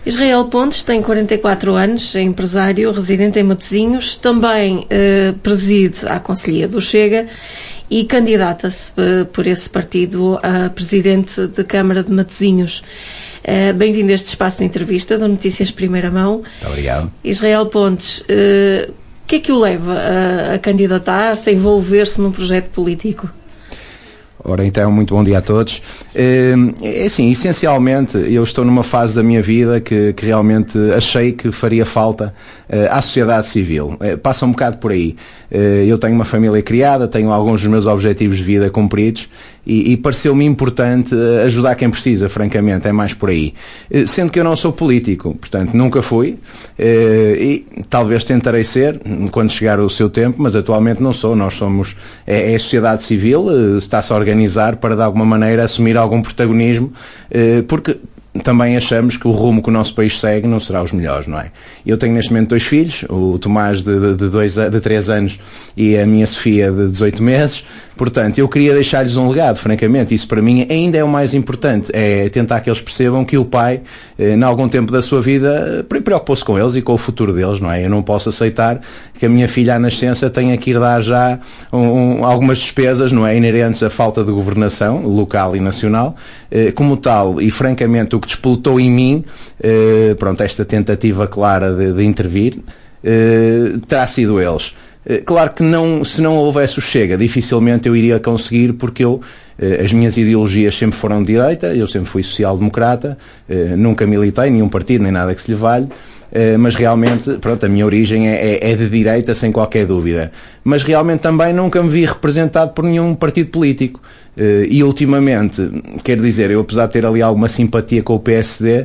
Israel Pontes tem 44 anos, é empresário, residente em Matosinhos, também preside a Conselhia do Chega e candidata-se por esse partido a presidente da Câmara de Matosinhos. Bem-vindo a este espaço de entrevista do Notícias Primeira Mão. Muito obrigado. Israel Pontes, o que é que o leva a candidatar-se, a envolver-se num projeto político? Ora, então, muito bom dia a todos. É assim, essencialmente, eu estou numa fase da minha vida que realmente achei que faria falta à sociedade civil. Passa um bocado por aí. Eu tenho uma família criada, tenho alguns dos meus objetivos de vida cumpridos e pareceu-me importante ajudar quem precisa, francamente, é mais por aí. Sendo que eu não sou político, portanto, nunca fui, e talvez tentarei ser quando chegar o seu tempo, mas atualmente não sou. Nós somos, é a sociedade civil, está-se a organizar para de alguma maneira assumir algum protagonismo, porque também achamos que o rumo que o nosso país segue não será os melhores, não é? Eu tenho neste momento 2 filhos, o Tomás de 3 anos e a minha Sofia de 18 meses, portanto, eu queria deixar-lhes um legado, francamente, isso para mim ainda é o mais importante, é tentar que eles percebam que o pai, em algum tempo da sua vida, preocupou-se com eles e com o futuro deles, não é? Eu não posso aceitar que a minha filha à nascença tenha que ir dar já algumas despesas, não é? Inerentes à falta de governação local e nacional, como tal, e francamente o que despoltou em mim, pronto, esta tentativa clara de intervir, terá sido eles. Claro que se não houvesse o Chega, dificilmente eu iria conseguir, porque as minhas ideologias sempre foram de direita, eu sempre fui social-democrata, nunca militei nenhum partido, nem nada que se lhe valha, mas realmente, pronto, a minha origem é de direita, sem qualquer dúvida. Mas realmente também nunca me vi representado por nenhum partido político. E ultimamente, quero dizer, eu apesar de ter ali alguma simpatia com o PSD,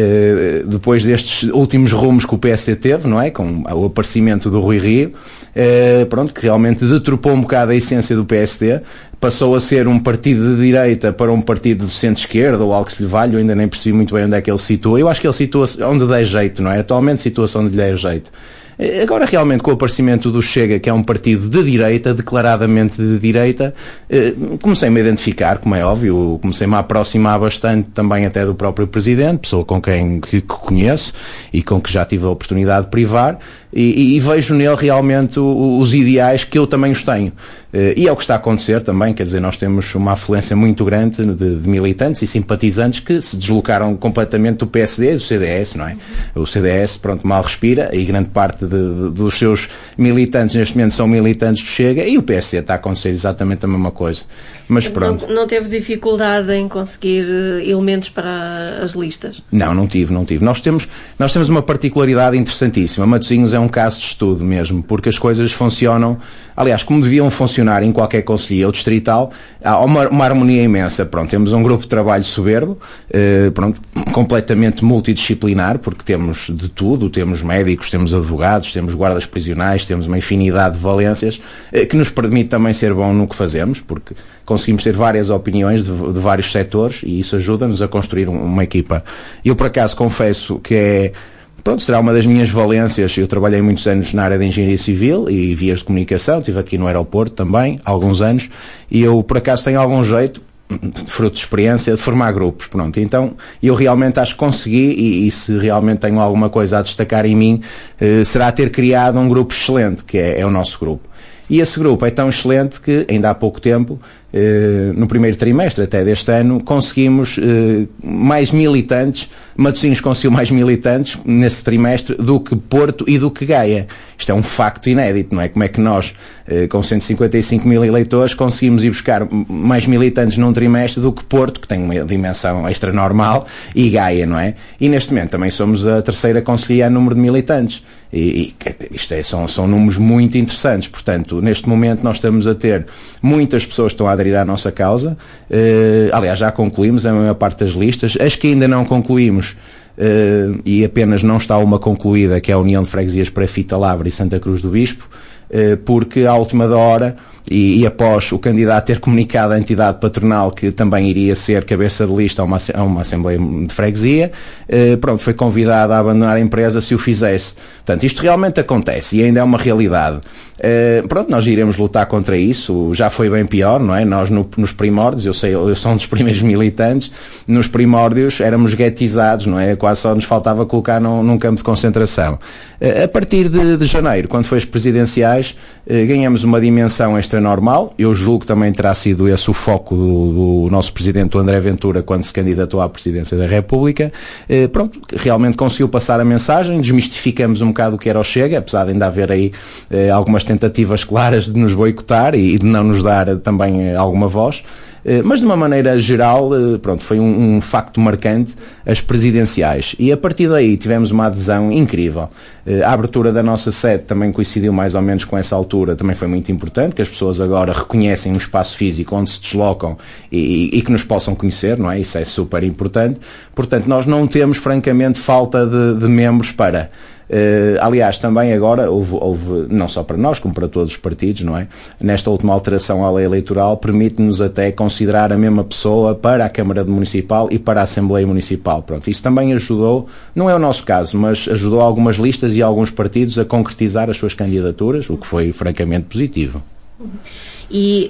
depois destes últimos rumos que o PSD teve, não é? Com o aparecimento do Rui Rio, pronto, que realmente deturpou um bocado a essência do PSD, passou a ser um partido de direita para um partido de centro-esquerda ou algo que se lhe valha, eu ainda nem percebi muito bem onde é que ele se situa. Eu acho que ele situa-se onde der jeito, não é? Atualmente situa-se onde lhe der jeito. Agora, realmente, com o aparecimento do Chega, que é um partido de direita, declaradamente de direita, comecei-me a identificar, como é óbvio, comecei-me a aproximar bastante também até do próprio Presidente, pessoa com quem que conheço e com que já tive a oportunidade de privar, e vejo nele realmente os ideais que eu também os tenho. E é o que está a acontecer também, quer dizer, nós temos uma afluência muito grande de militantes e simpatizantes que se deslocaram completamente do PSD e do CDS, não é? O CDS, pronto, mal respira e grande parte dos seus militantes neste momento são militantes do Chega, e o PSD está a acontecer exatamente a mesma coisa. Mas pronto. Não teve dificuldade em conseguir elementos para as listas? Não tive. Nós temos uma particularidade interessantíssima. Matosinhos é um caso de estudo mesmo, porque as coisas funcionam, aliás, como deviam funcionar em qualquer concelhia ou distrital, há uma harmonia imensa. Pronto, temos um grupo de trabalho soberbo, pronto, completamente multidisciplinar, porque temos de tudo, temos médicos, temos advogados, temos guardas prisionais, temos uma infinidade de valências, que nos permite também ser bom no que fazemos, porque conseguimos ter várias opiniões de vários setores e isso ajuda-nos a construir uma equipa. Eu, por acaso, confesso que será uma das minhas valências. Eu trabalhei muitos anos na área de engenharia civil e vias de comunicação, estive aqui no aeroporto também, há alguns anos, e eu, por acaso, tenho algum jeito, fruto de experiência, de formar grupos, pronto. Então, eu realmente acho que consegui, e se realmente tenho alguma coisa a destacar em mim, será ter criado um grupo excelente, que é o nosso grupo. E esse grupo é tão excelente que, ainda há pouco tempo, no primeiro trimestre até deste ano, conseguimos mais militantes, Matosinhos conseguiu mais militantes nesse trimestre do que Porto e do que Gaia. Isto é um facto inédito, não é? Como é que nós, com 155 mil eleitores, conseguimos ir buscar mais militantes num trimestre do que Porto, que tem uma dimensão extra normal, e Gaia, não é? E neste momento também somos a terceira concelhia a número de militantes. São números muito interessantes. Portanto, neste momento nós estamos a ter muitas pessoas que estão a aderir à nossa causa. Aliás, já concluímos a maior parte das listas. As que ainda não concluímos, e apenas não está uma concluída, que é a União de Freguesias para Fita Lavra e Santa Cruz do Bispo, porque à última hora e após o candidato ter comunicado à entidade patronal que também iria ser cabeça de lista a uma Assembleia de Freguesia, pronto, foi convidado a abandonar a empresa se o fizesse. Portanto, isto realmente acontece e ainda é uma realidade. Pronto, nós iremos lutar contra isso, já foi bem pior, não é? Nós nos primórdios, eu sou um dos primeiros militantes, nos primórdios éramos guetizados, não é? Quase só nos faltava colocar num campo de concentração. A partir de janeiro, quando foi as presidenciais, ganhamos uma dimensão extra-normal. Eu julgo que também terá sido esse o foco do nosso presidente, o André Ventura, quando se candidatou à presidência da República. Pronto, realmente conseguiu passar a mensagem, desmistificamos um bocado o que era o Chega, apesar de ainda haver aí algumas tentativas claras de nos boicotar e de não nos dar também alguma voz. Mas de uma maneira geral, pronto, foi um facto marcante as presidenciais e a partir daí tivemos uma adesão incrível. A abertura da nossa sede também coincidiu mais ou menos com essa altura, também foi muito importante, que as pessoas agora reconhecem um espaço físico onde se deslocam e que nos possam conhecer, não é? Isso é super importante. Portanto, nós não temos francamente falta de membros para... aliás, também agora houve, não só para nós, como para todos os partidos, não é? Nesta última alteração à lei eleitoral, permite-nos até considerar a mesma pessoa para a Câmara Municipal e para a Assembleia Municipal. Pronto, isso também ajudou, não é o nosso caso, mas ajudou algumas listas e alguns partidos a concretizar as suas candidaturas, o que foi francamente positivo. E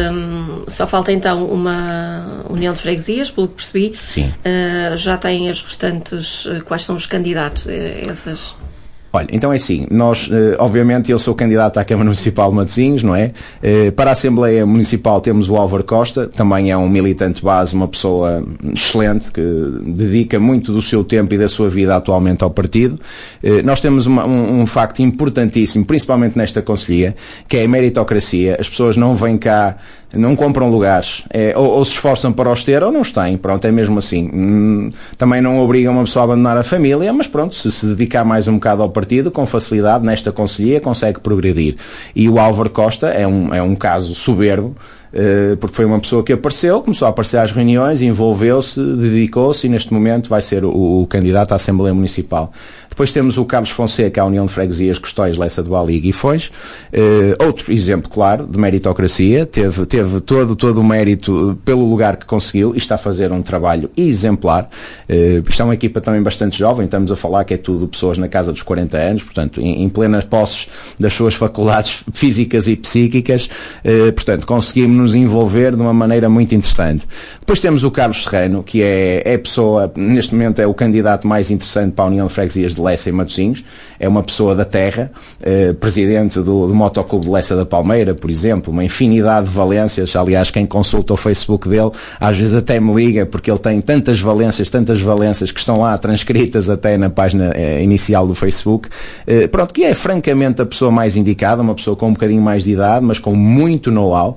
só falta então uma união de freguesias, pelo que percebi. Sim. Já têm as restantes, quais são os candidatos a essas? Olha, então é assim, nós, obviamente, eu sou candidato à Câmara Municipal de Matosinhos, não é? Para a Assembleia Municipal temos o Álvaro Costa, também é um militante base, uma pessoa excelente, que dedica muito do seu tempo e da sua vida atualmente ao partido. Nós temos um facto importantíssimo, principalmente nesta concelhia, que é a meritocracia. As pessoas não vêm cá, não compram lugares, ou se esforçam para os ter ou não os têm, pronto, é mesmo assim. Também não obrigam uma pessoa a abandonar a família, mas pronto, se dedicar mais um bocado ao partido, com facilidade, nesta concelhia, consegue progredir. E o Álvaro Costa é um caso soberbo, porque foi uma pessoa que apareceu, começou a aparecer às reuniões, envolveu-se, dedicou-se e neste momento vai ser o candidato à Assembleia Municipal. Depois temos o Carlos Fonseca, a União de Freguesias Custóis, Lessa do Ali e Guifões. Outro exemplo claro de meritocracia, teve todo o mérito pelo lugar que conseguiu e está a fazer um trabalho exemplar. Isto é uma equipa também bastante jovem, estamos a falar que é tudo pessoas na casa dos 40 anos, portanto em plenas posses das suas faculdades físicas e psíquicas, portanto conseguimos nos envolver de uma maneira muito interessante. Depois temos o Carlos Serrano, que é a pessoa, neste momento é o candidato mais interessante para a União de Freguesias de Lessa e Matosinhos, é uma pessoa da terra, presidente do Motoclube de Lessa da Palmeira, por exemplo, uma infinidade de valências. Aliás, quem consulta o Facebook dele, às vezes até me liga, porque ele tem tantas valências que estão lá transcritas até na página inicial do Facebook. Pronto, que é francamente a pessoa mais indicada, uma pessoa com um bocadinho mais de idade, mas com muito know-how.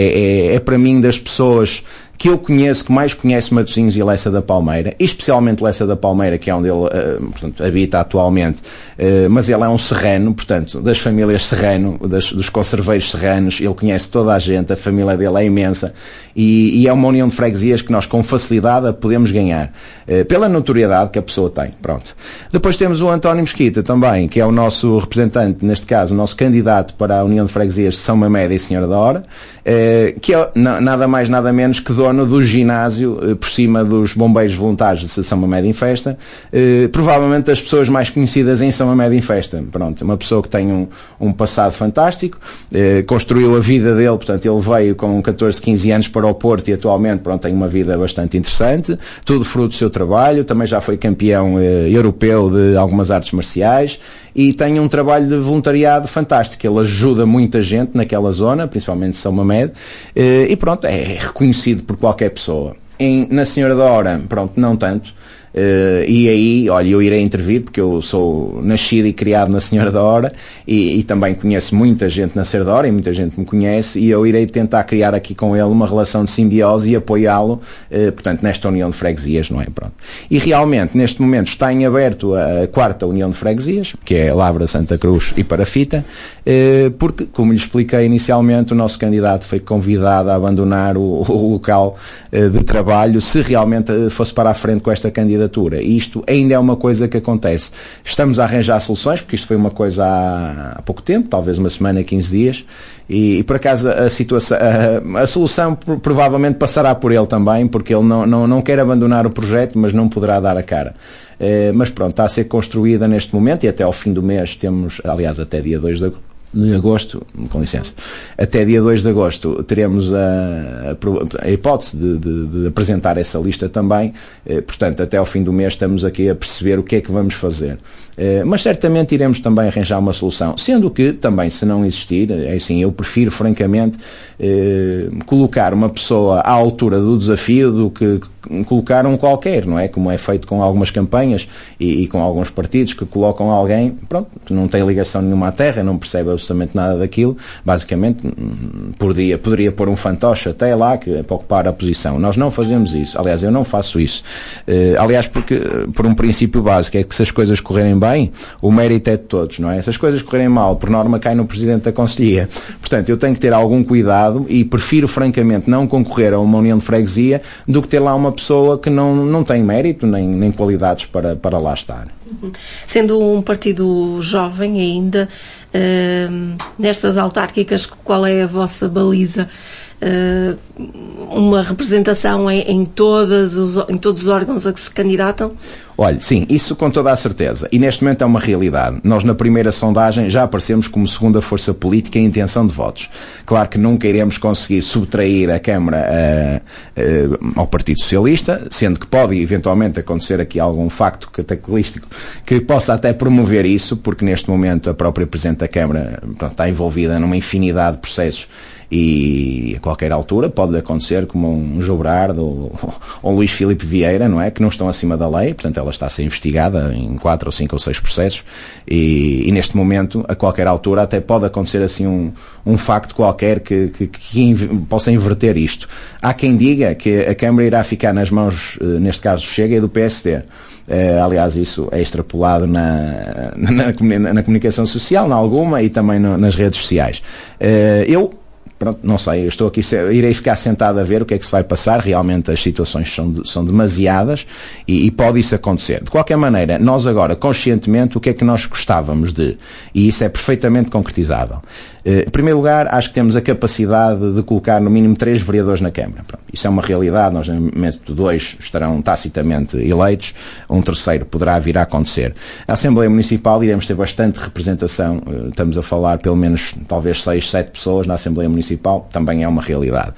É para mim das pessoas que eu conheço, que mais conhece Matosinhos e Lessa da Palmeira, e especialmente Lessa da Palmeira, que é onde ele portanto, habita atualmente, mas ele é um serrano, portanto, das famílias serrano, dos conserveiros serranos, ele conhece toda a gente, a família dele é imensa, e é uma união de freguesias que nós com facilidade a podemos ganhar, pela notoriedade que a pessoa tem, pronto. Depois temos o António Mesquita também, que é o nosso representante, neste caso, o nosso candidato para a União de Freguesias de São Mamede e Senhora da Hora, que é nada mais nada menos que dono do ginásio por cima dos bombeiros voluntários de São Mamede em Festa, provavelmente das pessoas mais conhecidas em São Mamede em Festa. Pronto, uma pessoa que tem um passado fantástico, construiu a vida dele, portanto ele veio com 14, 15 anos para o Porto e atualmente pronto, tem uma vida bastante interessante, tudo fruto do seu trabalho, também já foi campeão europeu de algumas artes marciais e tem um trabalho de voluntariado fantástico. Ele ajuda muita gente naquela zona, principalmente São Mamede, e pronto, é reconhecido por qualquer pessoa. Na Senhora da Hora, pronto, não tanto. E aí, olha, eu irei intervir porque eu sou nascido e criado na Senhora da Hora e também conheço muita gente na Senhora da Hora e muita gente me conhece e eu irei tentar criar aqui com ele uma relação de simbiose e apoiá-lo, portanto, nesta união de freguesias, não é? Pronto. E realmente, neste momento, está em aberto a 4ª união de freguesias, que é Lavra, Santa Cruz e Parafita, porque, como lhe expliquei inicialmente, o nosso candidato foi convidado a abandonar o local de trabalho se realmente fosse para a frente com esta candidatura candidatura. E isto ainda é uma coisa que acontece. Estamos a arranjar soluções, porque isto foi uma coisa há pouco tempo, talvez uma semana, 15 dias, e por acaso a solução provavelmente passará por ele também, porque ele não quer abandonar o projeto, mas não poderá dar a cara. Mas pronto, está a ser construída neste momento e até ao fim do mês temos, aliás, até dia 2 de agosto, com licença, até dia 2 de agosto teremos a hipótese de apresentar essa lista também, portanto até ao fim do mês estamos aqui a perceber o que é que vamos fazer, mas certamente iremos também arranjar uma solução, sendo que também, se não existir, é assim, eu prefiro francamente colocar uma pessoa à altura do desafio do que colocar um qualquer, não é? Como é feito com algumas campanhas e com alguns partidos que colocam alguém, pronto, que não tem ligação nenhuma à terra, não percebe absolutamente nada daquilo, basicamente poderia pôr um fantoche até lá para ocupar a posição. Nós não fazemos isso, aliás, eu não faço isso, aliás, porque por um princípio básico é que se as coisas correrem bem, o mérito é de todos, não é? Se as coisas correrem mal, por norma cai no Presidente da Conselhia, portanto eu tenho que ter algum cuidado e prefiro francamente não concorrer a uma união de freguesia do que ter lá uma pessoa que não tem mérito nem qualidades para lá estar. Sendo um partido jovem ainda, nestas autárquicas, qual é a vossa baliza? Uma representação em todos os órgãos a que se candidatam? Olha, sim, isso com toda a certeza. E neste momento é uma realidade. Nós na primeira sondagem já aparecemos como segunda força política em intenção de votos. Claro que nunca iremos conseguir subtrair a Câmara ao Partido Socialista, sendo que pode eventualmente acontecer aqui algum facto cataclístico que possa até promover isso, porque neste momento a própria Presidente da Câmara está envolvida numa infinidade de processos e a qualquer altura pode acontecer como um João Brardo ou Luís Filipe Vieira, não é? Que não estão acima da lei, portanto ela está a ser investigada em 4 ou 5 ou 6 processos e neste momento, a qualquer altura, até pode acontecer assim um facto qualquer que possa inverter isto. Há quem diga que a Câmara irá ficar nas mãos, neste caso Chega e do PSD. Aliás, isso é extrapolado na comunicação social, na alguma, e também nas redes sociais. Pronto, não sei, eu estou aqui, irei ficar sentado a ver o que é que se vai passar, realmente as situações são demasiadas e pode isso acontecer. De qualquer maneira, nós agora, conscientemente, o que é que nós gostávamos de, e isso é perfeitamente concretizável. Em primeiro lugar, acho que temos a capacidade de colocar no mínimo 3 vereadores na Câmara. Pronto, isso é uma realidade, nós no momento 2 estarão tacitamente eleitos, um terceiro poderá vir a acontecer. A Assembleia Municipal iremos ter bastante representação, estamos a falar pelo menos talvez 6, 7 pessoas na Assembleia Municipal, também é uma realidade.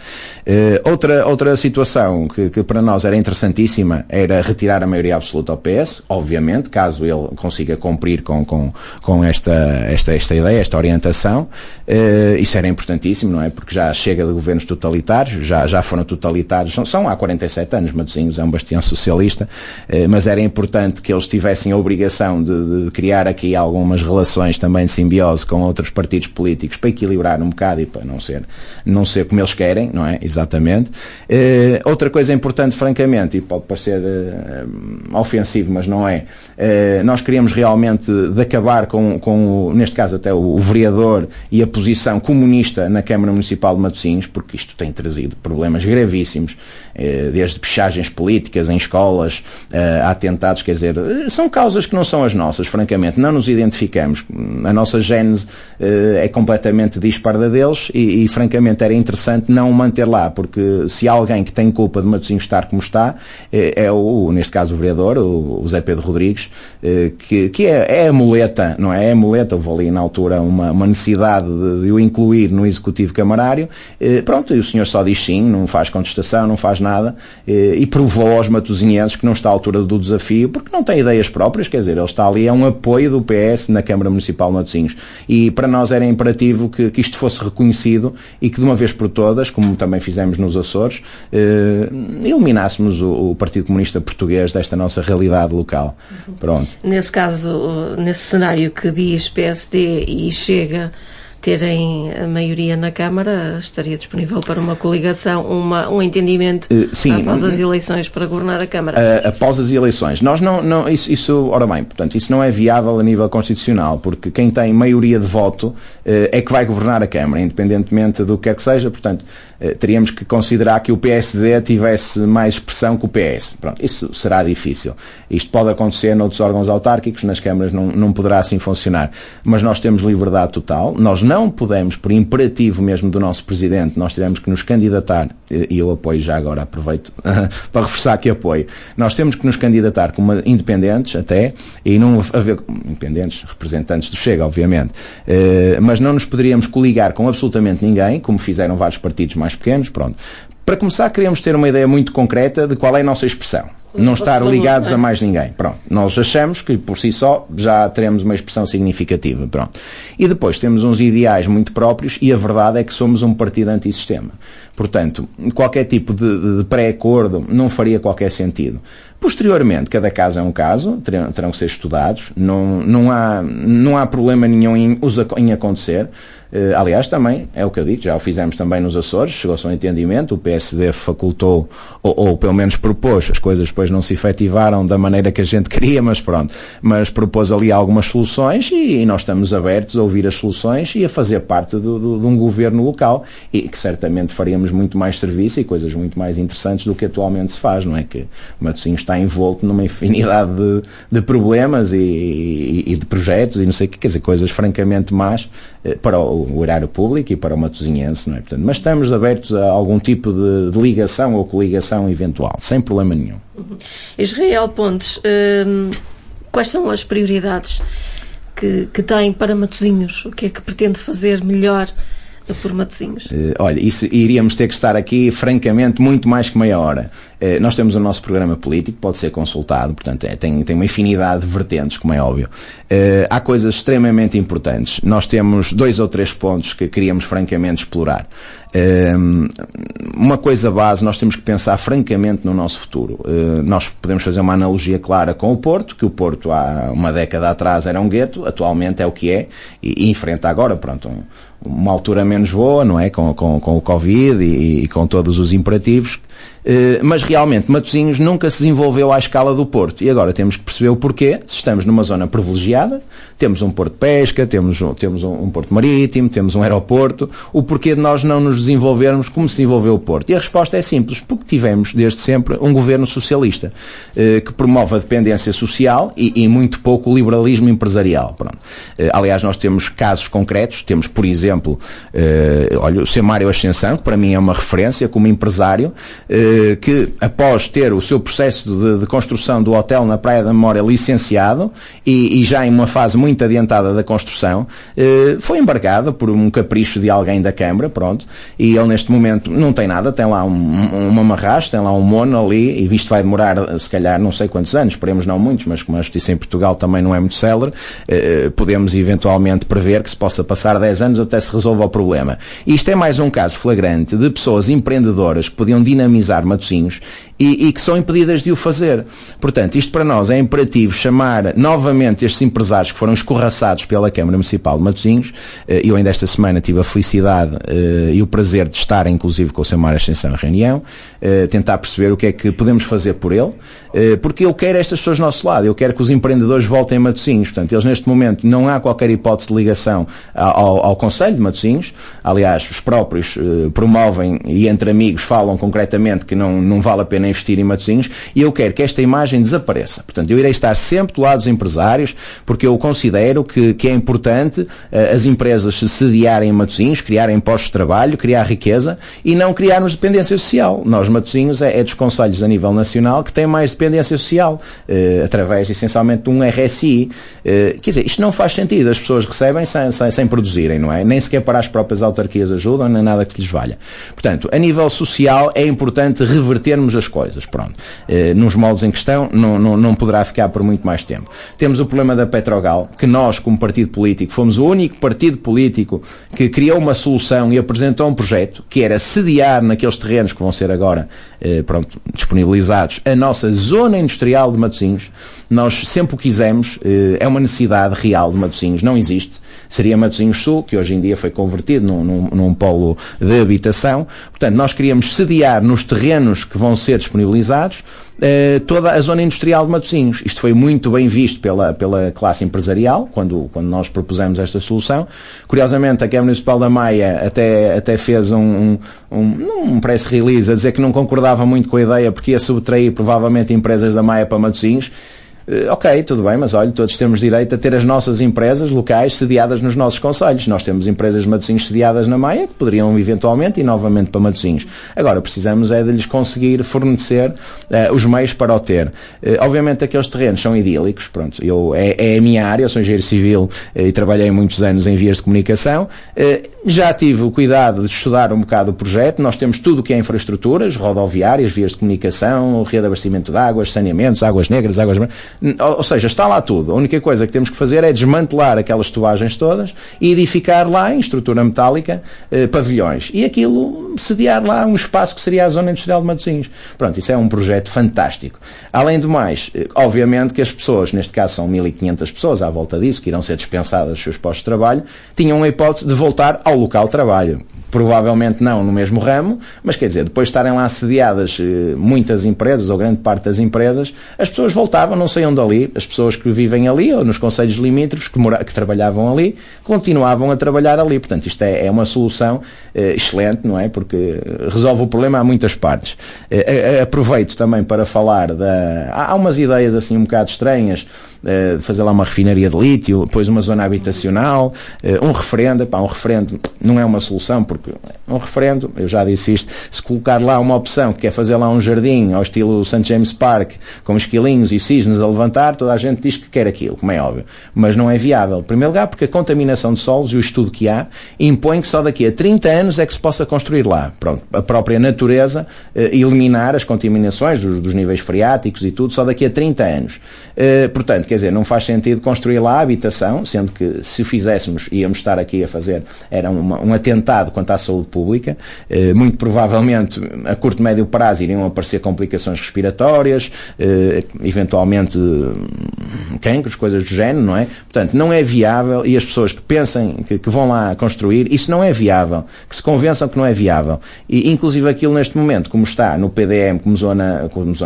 Outra situação que para nós era interessantíssima era retirar a maioria absoluta ao PS, obviamente, caso ele consiga cumprir com esta ideia, esta orientação. Isso era importantíssimo, não é? Porque já chega de governos totalitários, já foram totalitários, são há 47 anos, Matosinhos é um bastião socialista, mas era importante que eles tivessem a obrigação de criar aqui algumas relações também de simbiose com outros partidos políticos para equilibrar um bocado e para não ser como eles querem, não é? Exatamente. Outra coisa importante, francamente, e pode parecer ofensivo, mas não é, nós queríamos realmente de acabar com neste caso até o vereador e a posição comunista na Câmara Municipal de Matosinhos, porque isto tem trazido problemas gravíssimos, desde pechagens políticas em escolas, a atentados, quer dizer, são causas que não são as nossas, francamente, não nos identificamos. A nossa gênese é completamente disparada deles e francamente era interessante não o manter lá, porque se há alguém que tem culpa de Matosinhos estar como está, neste caso o vereador, o Zé Pedro Rodrigues, que é a muleta, não é? É a muleta, houve ali na altura uma necessidade de o incluir no executivo camarário, pronto, e o senhor só diz sim, não faz contestação, não faz nada, e provou aos matosinhenses que não está à altura do desafio, porque não tem ideias próprias, quer dizer, ele está ali, é um apoio do PS na Câmara Municipal de Matosinhos, e para nós era imperativo que isto fosse reconhecido e que de uma vez por todas, como também fizemos nos Açores, eliminássemos o Partido Comunista Português desta nossa realidade local. Pronto. Nesse caso, nesse cenário que diz PSD e Chega terem a maioria na Câmara, estaria disponível para uma coligação, um entendimento após as eleições para governar a Câmara? Após as eleições. Nós ora bem, portanto, isso não é viável a nível constitucional, porque quem tem maioria de voto é que vai governar a Câmara, independentemente do que quer que seja. Portanto, teríamos que considerar que o PSD tivesse mais expressão que o PS. Pronto, isso será difícil. Isto pode acontecer noutros órgãos autárquicos, nas câmaras não poderá assim funcionar. Mas nós temos liberdade total, nós não podemos, por imperativo mesmo do nosso Presidente, nós tivemos que nos candidatar, e eu apoio já agora, aproveito para reforçar que apoio, nós temos que nos candidatar como independentes até, e não haver independentes, representantes do Chega, obviamente, mas não nos poderíamos coligar com absolutamente ninguém, como fizeram vários partidos mais pequenos. Pronto. Para começar, queremos ter uma ideia muito concreta de qual é a nossa expressão. Não estar ligados a mais ninguém. Pronto. Nós achamos que, por si só, já teremos uma expressão significativa. Pronto. E depois temos uns ideais muito próprios e a verdade é que somos um partido antissistema. Portanto, qualquer tipo de pré-acordo não faria qualquer sentido. Posteriormente, cada caso é um caso, terão que ser estudados, não há problema nenhum em acontecer. Aliás, também, é o que eu digo, já o fizemos também nos Açores, chegou-se a um entendimento, o PSD facultou, ou pelo menos propôs, as coisas depois não se efetivaram da maneira que a gente queria, mas pronto, mas propôs ali algumas soluções e nós estamos abertos a ouvir as soluções e a fazer parte de um governo local e que certamente faríamos muito mais serviço e coisas muito mais interessantes do que atualmente se faz, não é? Que Matosinhos está envolto numa infinidade de problemas e de projetos e não sei o que, quer dizer, coisas francamente más para o erário público e para o matosinhense, não é? Portanto, mas estamos abertos a algum tipo de ligação ou coligação eventual, sem problema nenhum. Israel Pontes, quais são as prioridades que tem para Matosinhos? O que é que pretende fazer melhor por Matosinhos? Olha, isso iríamos ter que estar aqui, francamente, muito mais que meia hora. Nós temos o nosso programa político, pode ser consultado, portanto tem uma infinidade de vertentes, como é óbvio. Há coisas extremamente importantes. Nós temos 2 ou 3 pontos que queríamos francamente explorar. Uma coisa base, nós temos que pensar francamente no nosso futuro. Nós podemos fazer uma analogia clara com o Porto, que o Porto há uma década atrás era um gueto, atualmente é o que é, e enfrenta agora, pronto, uma altura menos boa, não é? Com o Covid e com todos os imperativos. Mas realmente Matosinhos nunca se desenvolveu à escala do Porto e agora temos que perceber o porquê. Se estamos numa zona privilegiada, temos um porto de pesca, temos um porto marítimo, temos um aeroporto, o porquê de nós não nos desenvolvermos como se desenvolveu o Porto? E a resposta é simples, porque tivemos desde sempre um governo socialista que promove a dependência social e muito pouco o liberalismo empresarial. Pronto. Aliás, nós temos casos concretos, temos por exemplo o Sr. Mário Ascensão, que para mim é uma referência como empresário, que após ter o seu processo de construção do hotel na Praia da Memória licenciado e já em uma fase muito adiantada da construção, foi embargado por um capricho de alguém da Câmara, pronto, e ele neste momento não tem nada, tem lá uma marrasca, tem lá um mono ali, e isto vai demorar se calhar não sei quantos anos, esperemos não muitos, mas como a justiça em Portugal também não é muito célere, podemos eventualmente prever que se possa passar 10 anos até se resolva o problema. E isto é mais um caso flagrante de pessoas empreendedoras que podiam dinamizar Matosinhos e que são impedidas de o fazer. Portanto, isto para nós é imperativo chamar novamente estes empresários que foram escorraçados pela Câmara Municipal de Matosinhos. Eu ainda esta semana tive a felicidade e o prazer de estar inclusive com o Sr. Mário Ascensão em reunião, tentar perceber o que é que podemos fazer por ele, porque eu quero estas pessoas do nosso lado, eu quero que os empreendedores voltem a Matosinhos. Portanto, eles neste momento não há qualquer hipótese de ligação ao Conselho de Matosinhos. Aliás, os próprios promovem e entre amigos falam concretamente que não vale a pena investir em Matosinhos, e eu quero que esta imagem desapareça. Portanto, eu irei estar sempre do lado dos empresários, porque eu considero que é importante as empresas se sediarem em Matosinhos, criarem postos de trabalho, criar riqueza e não criarmos dependência social. Nós, Matosinhos, é dos concelhos a nível nacional que tem mais dependência social, através essencialmente de um RSI. Quer dizer, isto não faz sentido. As pessoas recebem sem produzirem, não é? Nem sequer para as próprias autarquias ajudam, nem nada que se lhes valha. Portanto, a nível social é importante revertermos as coisas, pronto. Nos moldes em questão não poderá ficar por muito mais tempo. Temos o problema da Petrogal, que nós, como partido político, fomos o único partido político que criou uma solução e apresentou um projeto, que era sediar naqueles terrenos que vão ser agora disponibilizados a nossa zona industrial de Matosinhos. nós sempre o quisemos, é uma necessidade real de Matosinhos, não existe. Seria Matosinhos Sul, que hoje em dia foi convertido num polo de habitação. Portanto, nós queríamos sediar nos terrenos que vão ser disponibilizados toda a zona industrial de Matosinhos. Isto foi muito bem visto pela classe empresarial, quando nós propusemos esta solução. Curiosamente, a Câmara Municipal da Maia até fez um press release a dizer que não concordava muito com a ideia, porque ia subtrair provavelmente empresas da Maia para Matosinhos. Ok, tudo bem, mas olha, todos temos direito a ter as nossas empresas locais sediadas nos nossos concelhos. Nós temos empresas de Matosinhos sediadas na Maia, que poderiam eventualmente ir novamente para Matosinhos. Agora, precisamos é de lhes conseguir fornecer os meios para o ter. Obviamente, aqueles terrenos são idílicos, pronto, é a minha área, eu sou engenheiro civil e trabalhei muitos anos em vias de comunicação. Já tive o cuidado de estudar um bocado o projeto. Nós temos tudo o que é infraestruturas, rodoviárias, vias de comunicação, rede de abastecimento de águas, saneamentos, águas negras, águas brancas. Ou seja, está lá tudo. A única coisa que temos que fazer é desmantelar aquelas tubagens todas e edificar lá, em estrutura metálica, pavilhões. E aquilo, sediar lá um espaço que seria a zona industrial de Matosinhos. Pronto, isso é um projeto fantástico. Além do mais, obviamente que as pessoas, neste caso são 1.500 pessoas à volta disso, que irão ser dispensadas dos seus postos de trabalho, tinham a hipótese de voltar ao local de trabalho. Provavelmente não no mesmo ramo, mas quer dizer, depois de estarem lá sediadas muitas empresas, ou grande parte das empresas, as pessoas voltavam, não saiam dali, as pessoas que vivem ali, ou nos concelhos limítrofes, que trabalhavam ali, continuavam a trabalhar ali. Portanto, isto é uma solução excelente, não é? Porque resolve o problema a muitas partes. Aproveito também para falar há umas ideias assim um bocado estranhas, fazer lá uma refinaria de lítio, depois uma zona habitacional, um referendo. Um referendo não é uma solução, porque um referendo, eu já disse isto, se colocar lá uma opção que quer fazer lá um jardim ao estilo St. James Park, com esquilinhos e cisnes a levantar, toda a gente diz que quer aquilo, como é óbvio, mas não é viável. Em primeiro lugar, porque a contaminação de solos e o estudo que há impõe que só daqui a 30 anos é que se possa construir lá. Pronto, a própria natureza eliminar as contaminações dos níveis freáticos e tudo, só daqui a 30 anos. Portanto, quer dizer, não faz sentido construir lá a habitação, sendo que se o fizéssemos íamos estar aqui a fazer, era um atentado quanto à saúde pública. Muito provavelmente a curto e médio prazo iriam aparecer complicações respiratórias, eventualmente cancros, coisas do género, não é? Portanto, não é viável, e as pessoas que pensem que vão lá construir, isso não é viável, que se convençam que não é viável. E inclusive aquilo neste momento, como está no PDM, como zona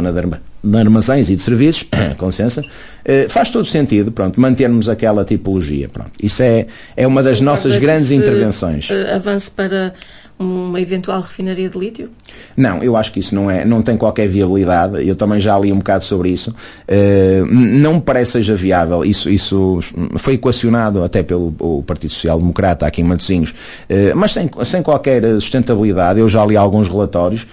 de armazéns e de serviços, com licença, faz todo sentido, pronto, mantermos aquela tipologia, pronto. Isso é uma das nossas grandes intervenções. Avance para uma eventual refinaria de lítio? Não, eu acho que isso não tem qualquer viabilidade. Eu também já li um bocado sobre isso. Não me parece seja viável. Isso foi equacionado até pelo Partido Social Democrata aqui em Matosinhos, mas sem qualquer sustentabilidade. Eu já li alguns relatórios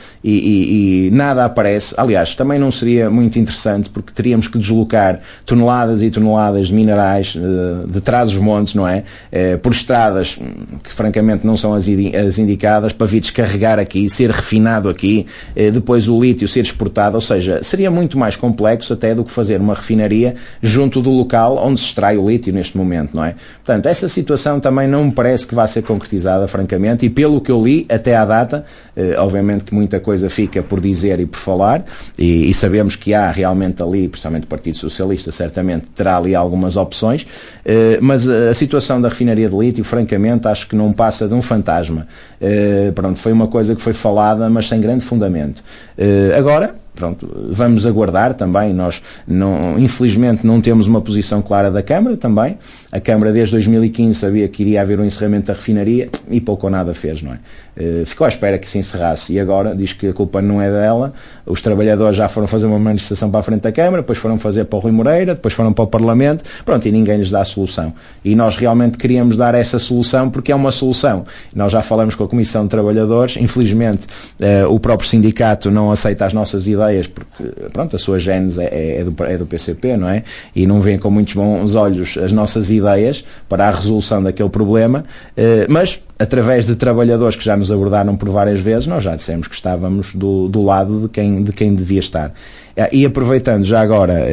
e nada aparece. Aliás, também não seria muito interessante, porque teríamos que deslocar toneladas e toneladas de minerais de trás-os-montes, não é? Por estradas que francamente não são as indicadas, para vir descarregar aqui, ser refinado aqui, depois o lítio ser exportado. Ou seja, seria muito mais complexo até do que fazer uma refinaria junto do local onde se extrai o lítio neste momento, não é? Portanto, essa situação também não me parece que vá ser concretizada, francamente, e pelo que eu li até à data, obviamente que muita coisa fica por dizer e por falar, e sabemos que há realmente ali, principalmente o Partido Socialista, certamente terá ali algumas opções, mas a situação da refinaria de lítio, francamente, acho que não passa de um fantasma. Pronto, foi uma coisa que foi falada, mas sem grande fundamento. Agora, pronto, vamos aguardar também. Nós, infelizmente, não temos uma posição clara da Câmara também. A Câmara, desde 2015, sabia que iria haver um encerramento da refinaria e pouco ou nada fez, não é? Ficou à espera que se encerrasse e agora diz que a culpa não é dela. Os trabalhadores já foram fazer uma manifestação para a frente da Câmara, depois foram fazer para o Rui Moreira, depois foram para o Parlamento, pronto, e ninguém lhes dá a solução. E nós realmente queríamos dar essa solução, porque é uma solução. Nós já falamos com a Comissão de Trabalhadores, infelizmente o próprio sindicato não aceita as nossas ideias, porque pronto, a sua gênese é do PCP, não é? E não vêem com muitos bons olhos as nossas ideias para a resolução daquele problema, mas através de trabalhadores que já nos abordaram por várias vezes, nós já dissemos que estávamos do lado de quem devia estar. E aproveitando já agora,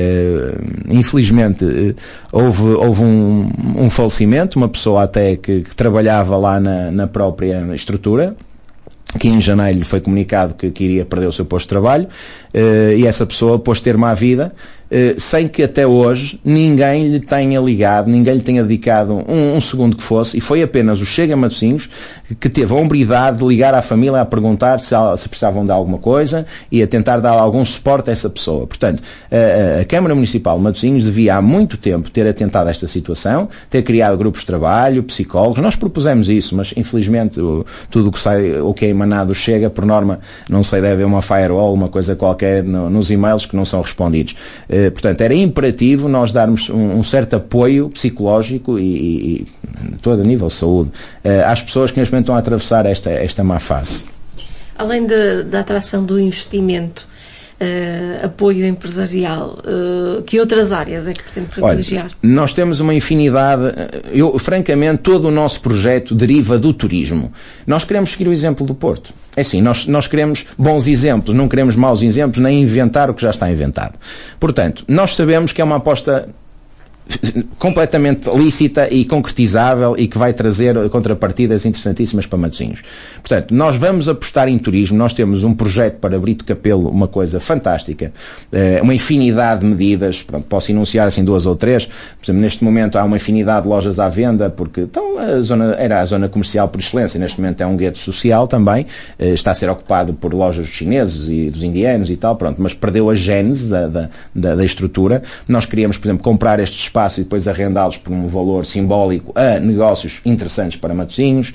infelizmente houve um falecimento, uma pessoa até que trabalhava lá na própria estrutura, que em janeiro lhe foi comunicado que iria perder o seu posto de trabalho, e essa pessoa pôs termo à vida, sem que até hoje ninguém lhe tenha ligado, ninguém lhe tenha dedicado um segundo que fosse, e foi apenas o Chega Matosinhos que teve a hombridade de ligar à família a perguntar se precisavam de alguma coisa e a tentar dar algum suporte a essa pessoa. Portanto, a Câmara Municipal de Matosinhos devia há muito tempo ter atentado a esta situação, ter criado grupos de trabalho, psicólogos. Nós propusemos isso, mas infelizmente tudo o que é emanado Chega, por norma, não sei, deve haver uma firewall, uma coisa qualquer nos e-mails que não são respondidos. Portanto, era imperativo nós darmos um certo apoio psicológico e todo a nível de saúde às pessoas que neste momento estão a atravessar esta má fase. Além da atração do investimento, apoio empresarial, que outras áreas é que pretende privilegiar? Olha, nós temos uma infinidade, francamente, todo o nosso projeto deriva do turismo. Nós queremos seguir o exemplo do Porto. É assim, nós queremos bons exemplos, não queremos maus exemplos, nem inventar o que já está inventado. Portanto, nós sabemos que é uma aposta completamente lícita e concretizável e que vai trazer contrapartidas interessantíssimas para Matosinhos. Portanto, nós vamos apostar em turismo, nós temos um projeto para Brito Capelo, uma coisa fantástica, uma infinidade de medidas, pronto, posso enunciar assim 2 ou 3, por exemplo, neste momento há uma infinidade de lojas à venda, porque então, era a zona comercial por excelência, neste momento é um gueto social também, está a ser ocupado por lojas dos chineses e dos indianos e tal, pronto, mas perdeu a gênese da estrutura. Nós queríamos, por exemplo, comprar estes espaços e depois arrendá-los por um valor simbólico a negócios interessantes para Matosinhos.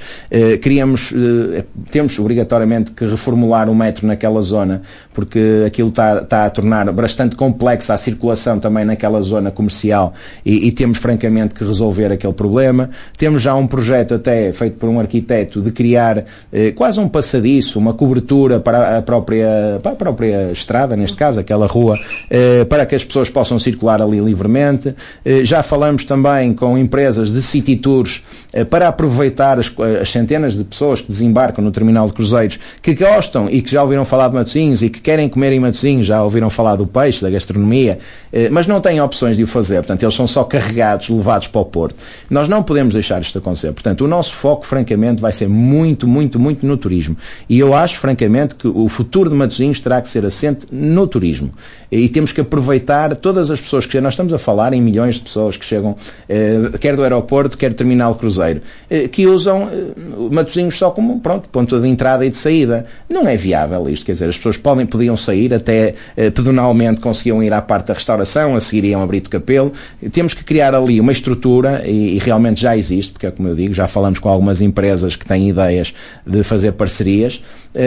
Temos obrigatoriamente que reformular o metro naquela zona, porque aquilo está a tornar bastante complexa a circulação também naquela zona comercial e temos francamente que resolver aquele problema. Temos já um projeto até feito por um arquiteto de criar quase um passadiço, uma cobertura para a própria estrada, neste caso, aquela rua, para que as pessoas possam circular ali livremente. Já falamos também com empresas de City Tours para aproveitar as centenas de pessoas que desembarcam no terminal de cruzeiros, que gostam e que já ouviram falar de Matosinhos e que querem comer em Matosinhos, já ouviram falar do peixe, da gastronomia, mas não têm opções de o fazer. Portanto, eles são só carregados, levados para o Porto. Nós não podemos deixar isto acontecer. Portanto, o nosso foco, francamente, vai ser muito, muito, muito no turismo. E eu acho, francamente, que o futuro de Matosinhos terá que ser assente no turismo. E temos que aproveitar todas as pessoas que nós estamos a falar em milhões de pessoas que chegam, quer do aeroporto, quer do terminal cruzeiro, que usam Matosinhos só como, ponto de entrada e de saída. Não é viável isto, quer dizer, as pessoas podiam sair, até pedonalmente conseguiam ir à parte da restauração, a seguir iam a Brito Capelo. Temos que criar ali uma estrutura, e realmente já existe, porque é como eu digo, já falamos com algumas empresas que têm ideias de fazer parcerias,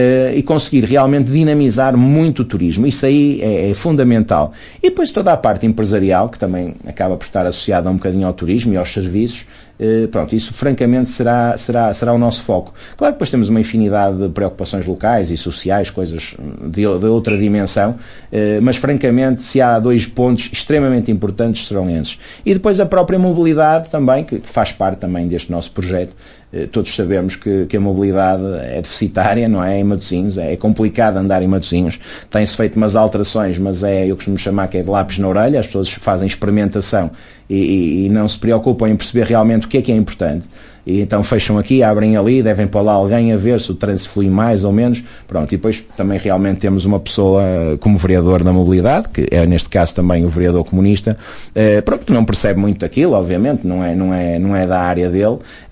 e conseguir realmente dinamizar muito o turismo. Isso aí é fundamental. E depois toda a parte empresarial, que também acaba por estar associada um bocadinho ao turismo e aos serviços. Isso francamente será o nosso foco. Claro que depois temos uma infinidade de preocupações locais e sociais, coisas de outra dimensão, mas francamente, se há 2 pontos extremamente importantes, serão esses. E depois a própria mobilidade também, que faz parte também deste nosso projeto. Todos sabemos que a mobilidade é deficitária, não é? Em Matosinhos, é complicado andar em Matosinhos. Tem-se feito umas alterações, mas eu costumo chamar que é de lápis na orelha. As pessoas fazem experimentação e não se preocupam em perceber realmente o que é importante. E então fecham aqui, abrem ali, devem pôr lá alguém a ver se o trânsito flui mais ou menos. Pronto, e depois também realmente temos uma pessoa como vereador da mobilidade, que é neste caso também o vereador comunista, que não percebe muito daquilo, obviamente, não é da área dele,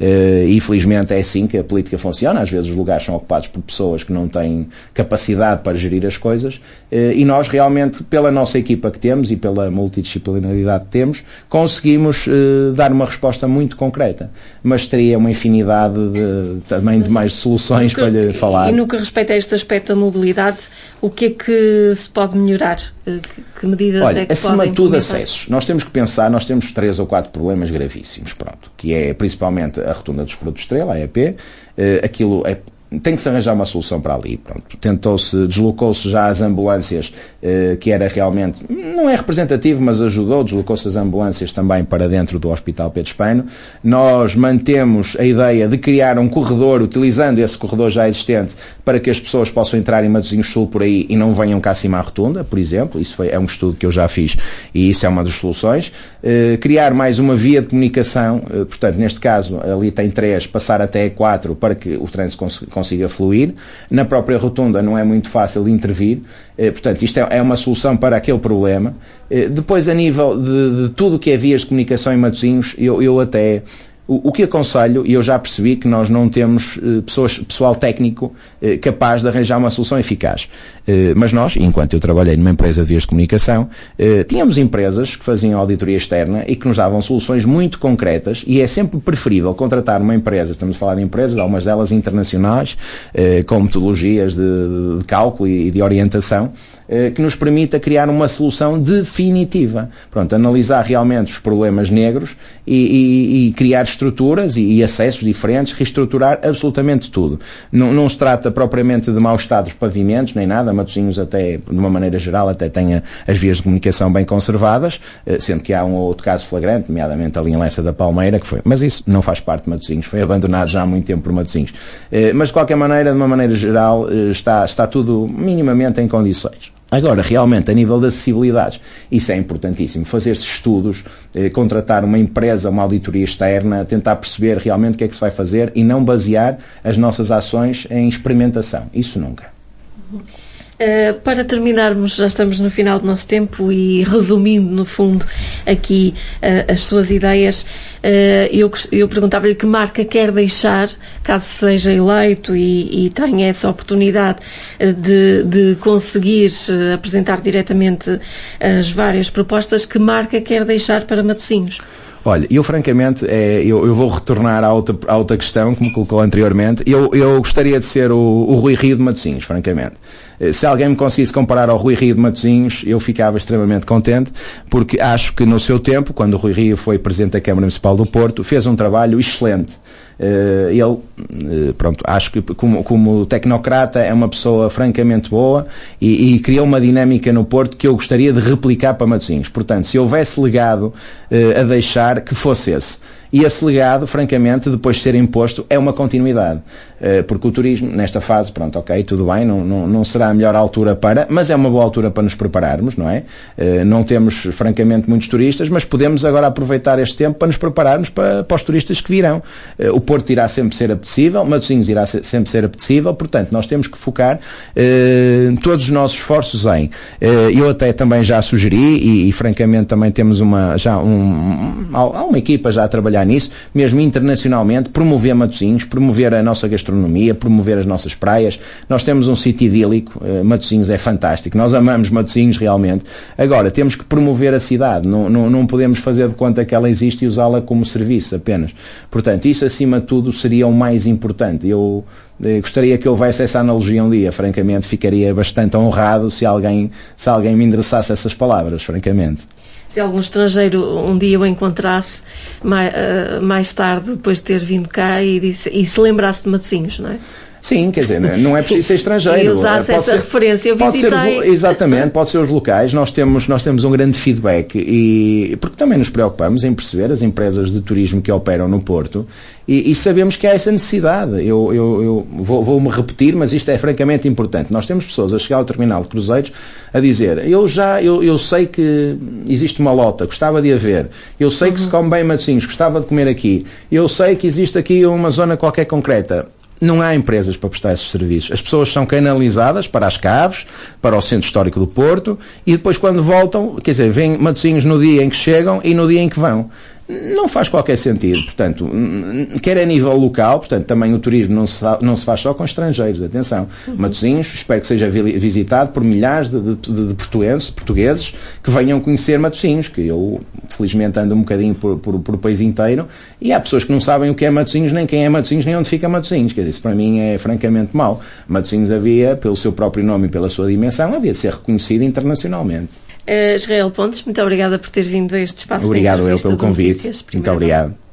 e infelizmente é assim que a política funciona. Às vezes os lugares são ocupados por pessoas que não têm capacidade para gerir as coisas, e nós realmente, pela nossa equipa que temos e pela multidisciplinaridade que temos, conseguimos dar uma resposta muito concreta. Mas teria uma infinidade também de mais soluções para lhe falar. E no que respeita a este aspecto da mobilidade, o que é que se pode melhorar? Que medidas é que acima de tudo, acessos. Nós temos que pensar, nós temos 3 ou 4 problemas gravíssimos, que é principalmente a rotunda dos Produtos Estrela, a EP, tem que se arranjar uma solução para ali. Deslocou-se já as ambulâncias, que era realmente, não é representativo, mas ajudou, deslocou-se as ambulâncias também para dentro do Hospital Pedro Espano. Nós mantemos a ideia de criar um corredor, utilizando esse corredor já existente, para que as pessoas possam entrar em Matosinhos Sul por aí e não venham cá acima à rotunda, por exemplo. Isso é um estudo que eu já fiz e isso é uma das soluções. criar mais uma via de comunicação, portanto, neste caso, ali tem 3, passar até 4 para que o trânsito consiga fluir. Na própria rotunda não é muito fácil de intervir, portanto, isto é uma solução para aquele problema. Depois, a nível de tudo o que é vias de comunicação em Matosinhos, eu até... O que aconselho, e eu já percebi que nós não temos pessoal técnico capaz de arranjar uma solução eficaz. Mas nós, enquanto eu trabalhei numa empresa de vias de comunicação, tínhamos empresas que faziam auditoria externa e que nos davam soluções muito concretas, e é sempre preferível contratar uma empresa, estamos a falar de empresas, algumas delas internacionais, com metodologias de cálculo e de orientação, que nos permita criar uma solução definitiva. Pronto, analisar realmente os problemas negros e criar estruturas e acessos diferentes, reestruturar absolutamente tudo. Não se trata propriamente de mau estado dos pavimentos, nem nada. Matosinhos até, de uma maneira geral, até tem as vias de comunicação bem conservadas, sendo que há um ou outro caso flagrante, nomeadamente ali em Lessa da Palmeira, que foi, mas isso não faz parte de Matosinhos, foi abandonado já há muito tempo por Matosinhos. Mas de qualquer maneira, de uma maneira geral, está tudo minimamente em condições. Agora, realmente, a nível de acessibilidades, isso é importantíssimo. Fazer-se estudos, contratar uma empresa, uma auditoria externa, tentar perceber realmente o que é que se vai fazer e não basear as nossas ações em experimentação. Isso nunca. Para terminarmos, já estamos no final do nosso tempo e resumindo, no fundo, aqui as suas ideias, eu perguntava-lhe que marca quer deixar, caso seja eleito e tenha essa oportunidade de conseguir apresentar diretamente as várias propostas, que marca quer deixar para Matosinhos? Olha, eu francamente, eu vou retornar à outra questão que me colocou anteriormente. Eu gostaria de ser o Rui Rio de Matosinhos, francamente. Se alguém me conseguisse comparar ao Rui Rio de Matosinhos, eu ficava extremamente contente, porque acho que no seu tempo, quando o Rui Rio foi Presidente da Câmara Municipal do Porto, fez um trabalho excelente. Ele, pronto, acho que como tecnocrata é uma pessoa francamente boa e criou uma dinâmica no Porto que eu gostaria de replicar para Matosinhos. Portanto, se houvesse legado a deixar, que fosse esse. E esse legado, francamente, depois de ser imposto, é uma continuidade. Porque o turismo, nesta fase, pronto, ok, tudo bem, não será a melhor altura mas é uma boa altura para nos prepararmos, não é? Não temos, francamente, muitos turistas, mas podemos agora aproveitar este tempo para nos prepararmos para os turistas que virão. O Porto irá sempre ser apetecível, Matosinhos irá sempre ser apetecível, portanto, nós temos que focar todos os nossos esforços em. Eu até também já sugeri, e francamente também temos há uma equipa já a trabalhar nisso, mesmo internacionalmente, promover Matosinhos, promover a nossa gastronomia, promover as nossas praias. Nós temos um sítio idílico, Matosinhos é fantástico, nós amamos Matosinhos realmente. Agora, temos que promover a cidade, não podemos fazer de conta que ela existe e usá-la como serviço apenas. Portanto, isso acima de tudo seria o mais importante. Eu gostaria que houvesse essa analogia um dia, francamente, ficaria bastante honrado se alguém me endereçasse essas palavras, francamente. Se algum estrangeiro um dia o encontrasse mais tarde, depois de ter vindo cá e se lembrasse de Matosinhos, não é? Sim, quer dizer, não é preciso ser estrangeiro. E usasse essa referência, eu visitei. Exatamente, pode ser os locais. Nós temos um grande feedback, porque também nos preocupamos em perceber as empresas de turismo que operam no Porto e sabemos que há essa necessidade. Eu vou-me repetir, mas isto é francamente importante. Nós temos pessoas a chegar ao terminal de cruzeiros a dizer, eu sei que existe uma lota, gostava de a ver. Eu sei que se come bem Matosinhos, gostava de comer aqui. Eu sei que existe aqui uma zona qualquer concreta. Não há empresas para prestar esses serviços. As pessoas são canalizadas para as caves, para o Centro Histórico do Porto, e depois quando voltam, quer dizer, vêm Matosinhos no dia em que chegam e no dia em que vão. Não faz qualquer sentido. Portanto, quer a nível local, portanto, também o turismo não se faz só com estrangeiros, atenção. Matosinhos, espero que seja visitado por milhares de portugueses que venham conhecer Matosinhos, que eu, felizmente, ando um bocadinho por o país inteiro, e há pessoas que não sabem o que é Matosinhos, nem quem é Matosinhos, nem onde fica Matosinhos. Quer dizer, isso para mim é francamente mau. Matosinhos havia, pelo seu próprio nome e pela sua dimensão, havia de ser reconhecido internacionalmente. Israel Pontes, muito obrigada por ter vindo a este espaço. Obrigado eu pelo convite. Muito obrigado.